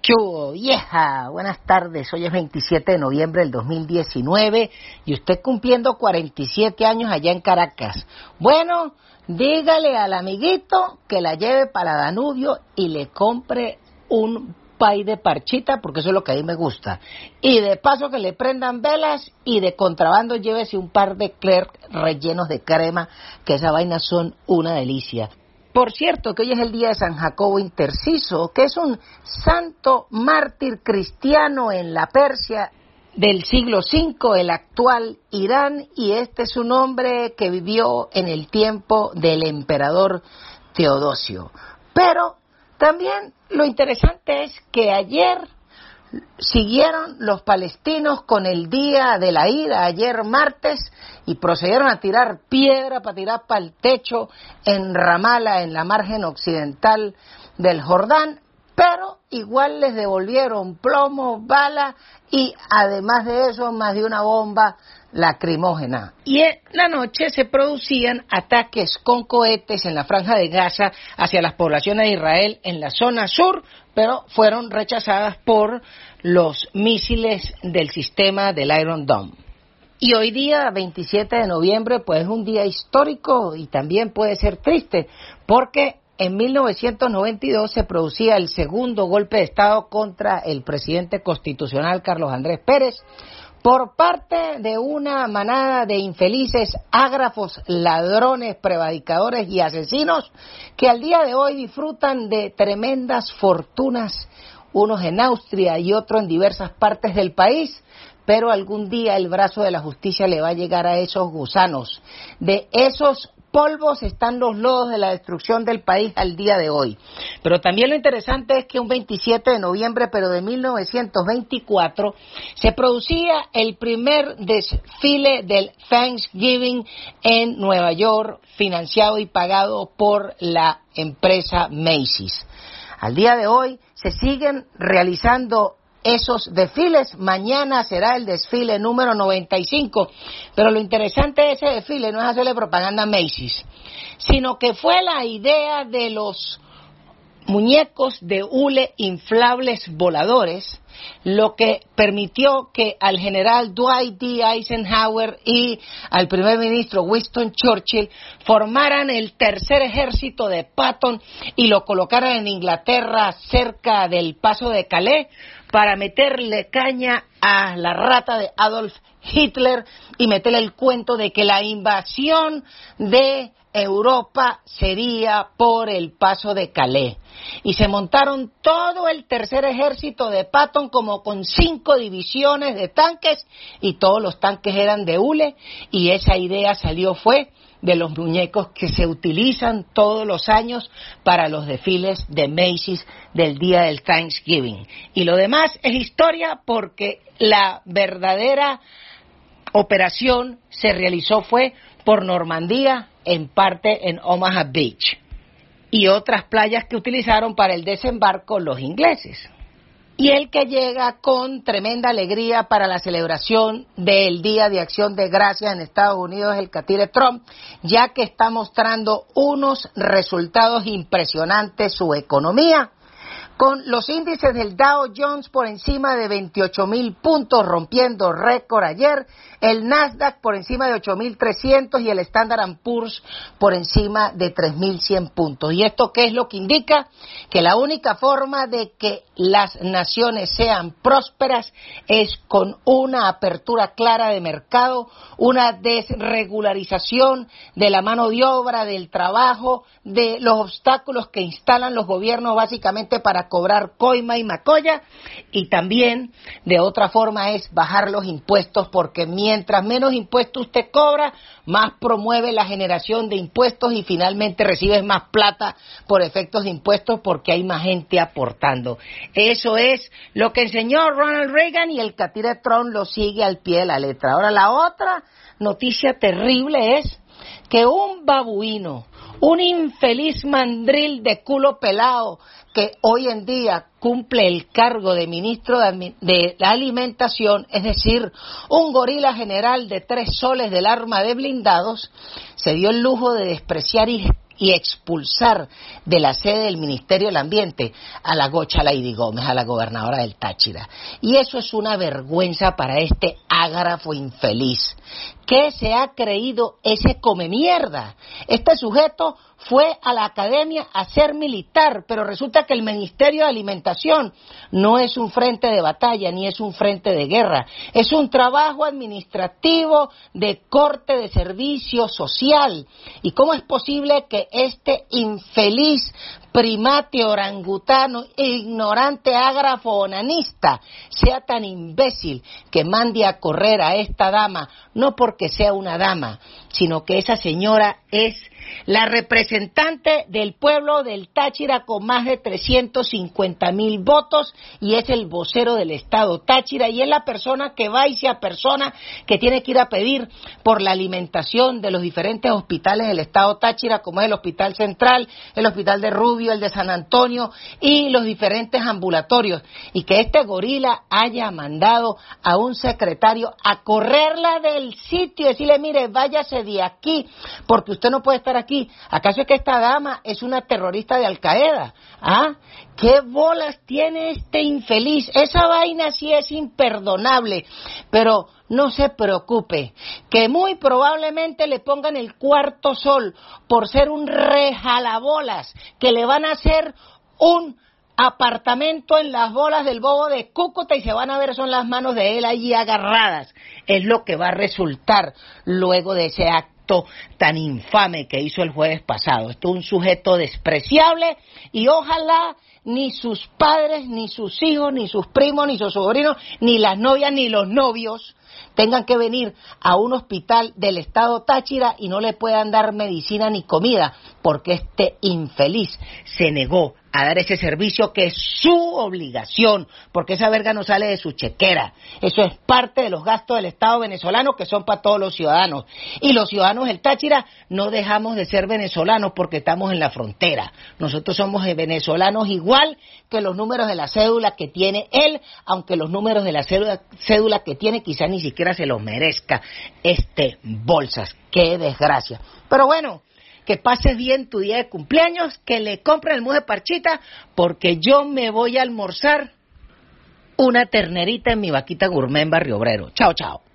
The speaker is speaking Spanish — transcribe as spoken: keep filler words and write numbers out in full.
¿Qué hubo, vieja? Buenas tardes, hoy es veintisiete de noviembre del dos mil diecinueve y usted cumpliendo cuarenta y siete años allá en Caracas. Bueno, dígale al amiguito que la lleve para Danubio y le compre un pay de parchita, porque eso es lo que a mí me gusta. Y de paso que le prendan velas y de contrabando llévese un par de Clerc rellenos de crema, que esas vainas son una delicia. Por cierto, que hoy es el día de San Jacobo Interciso, que es un santo mártir cristiano en la Persia del siglo cinco, el actual Irán, y este es un hombre que vivió en el tiempo del emperador Teodosio. Pero también lo interesante es que ayer siguieron los palestinos con el día de la ira, ayer martes, y procedieron a tirar piedra para tirar para el techo en Ramala, en la margen occidental del Jordán, pero igual les devolvieron plomo, bala y además de eso más de una bomba lacrimógena. Y en la noche se producían ataques con cohetes en la franja de Gaza hacia las poblaciones de Israel en la zona sur, pero fueron rechazadas por los misiles del sistema del Iron Dome. Y hoy día, veintisiete de noviembre, pues es un día histórico y también puede ser triste, porque en mil novecientos noventa y dos se producía el segundo golpe de Estado contra el presidente constitucional Carlos Andrés Pérez, por parte de una manada de infelices, ágrafos, ladrones, prevaricadores y asesinos que al día de hoy disfrutan de tremendas fortunas, unos en Austria y otros en diversas partes del país, pero algún día el brazo de la justicia le va a llegar a esos gusanos. De esos polvos están los lodos de la destrucción del país al día de hoy. Pero también lo interesante es que un veintisiete de noviembre, pero de mil novecientos veinticuatro, se producía el primer desfile del Thanksgiving en Nueva York, financiado y pagado por la empresa Macy's. Al día de hoy se siguen realizando esos desfiles. Mañana será el desfile número noventa y cinco, pero lo interesante de ese desfile no es hacerle propaganda a Macy's, sino que fue la idea de los muñecos de hule inflables voladores lo que permitió que al general Dwight D. Eisenhower y al primer ministro Winston Churchill formaran el tercer ejército de Patton y lo colocaran en Inglaterra cerca del paso de Calais para meterle caña a la rata de Adolf Hitler y meterle el cuento de que la invasión de Europa sería por el paso de Calais. Y se montaron todo el tercer ejército de Patton como con cinco divisiones de tanques y todos los tanques eran de hule, y esa idea salió fue de los muñecos que se utilizan todos los años para los desfiles de Macy's del día del Thanksgiving. Y lo demás es historia, porque la verdadera operación se realizó fue por Normandía, en parte en Omaha Beach, y otras playas que utilizaron para el desembarco los ingleses. Y el que llega con tremenda alegría para la celebración del Día de Acción de Gracias en Estados Unidos es el catire Trump, ya que está mostrando unos resultados impresionantes su economía, con los índices del Dow Jones por encima de veintiocho mil puntos, rompiendo récord ayer, el Nasdaq por encima de ocho mil trescientos y el Standard and Poor's por encima de tres mil cien puntos. ¿Y esto qué es lo que indica? Que la única forma de que las naciones sean prósperas es con una apertura clara de mercado, una desregularización de la mano de obra, del trabajo, de los obstáculos que instalan los gobiernos básicamente para cobrar coima y macolla, y también de otra forma es bajar los impuestos, porque mientras menos impuestos usted cobra, más promueve la generación de impuestos y finalmente recibes más plata por efectos de impuestos porque hay más gente aportando. Eso es lo que enseñó Ronald Reagan y el catire Trump lo sigue al pie de la letra. Ahora, la otra noticia terrible es que un babuino, un infeliz mandril de culo pelado que hoy en día cumple el cargo de ministro de, de la alimentación, es decir, un gorila general de tres soles del arma de blindados, se dio el lujo de despreciar y, y expulsar de la sede del Ministerio del Ambiente a la Gocha Lady Gómez, a la gobernadora del Táchira. Y eso es una vergüenza para este ágrafo infeliz. ¿Qué se ha creído ese come mierda? Este sujeto fue a la academia a ser militar, pero resulta que el Ministerio de Alimentación no es un frente de batalla ni es un frente de guerra, es un trabajo administrativo de corte de servicio social. ¿Y cómo es posible que este infeliz primate orangutano, ignorante, ágrafo, onanista, sea tan imbécil que mande a correr a esta dama, no porque sea una dama, sino que esa señora es la representante del pueblo del Táchira con más de trescientos cincuenta mil votos y es el vocero del Estado Táchira y es la persona que va y se apersona que tiene que ir a pedir por la alimentación de los diferentes hospitales del Estado Táchira, como es el Hospital Central, el Hospital de Rubio, el de San Antonio y los diferentes ambulatorios, y que este gorila haya mandado a un secretario a correrla del sitio y decirle, mire, váyase de aquí porque usted no puede estar aquí. ¿Acaso es que esta dama es una terrorista de Al Qaeda? ¿Ah? ¿Qué bolas tiene este infeliz? Esa vaina sí es imperdonable, pero no se preocupe, que muy probablemente le pongan el cuarto sol por ser un rejalabolas, que le van a hacer un apartamento en las bolas del bobo de Cúcuta y se van a ver son las manos de él allí agarradas. Es lo que va a resultar luego de ese acto tan infame que hizo el jueves pasado. Esto es un sujeto despreciable y ojalá ni sus padres, ni sus hijos, ni sus primos, ni sus sobrinos, ni las novias, ni los novios tengan que venir a un hospital del Estado Táchira y no le puedan dar medicina ni comida, porque este infeliz se negó a dar ese servicio que es su obligación, porque esa verga no sale de su chequera. Eso es parte de los gastos del Estado venezolano que son para todos los ciudadanos. Y los ciudadanos del Táchira no dejamos de ser venezolanos porque estamos en la frontera. Nosotros somos venezolanos igual que los números de la cédula que tiene él, aunque los números de la cédula, cédula que tiene quizás ni siquiera se los merezca este Bolsas. ¡Qué desgracia! Pero bueno, que pases bien tu día de cumpleaños, que le compren el mousse de parchita, porque yo me voy a almorzar una ternerita en mi vaquita gourmet en Barrio Obrero. Chao, chao.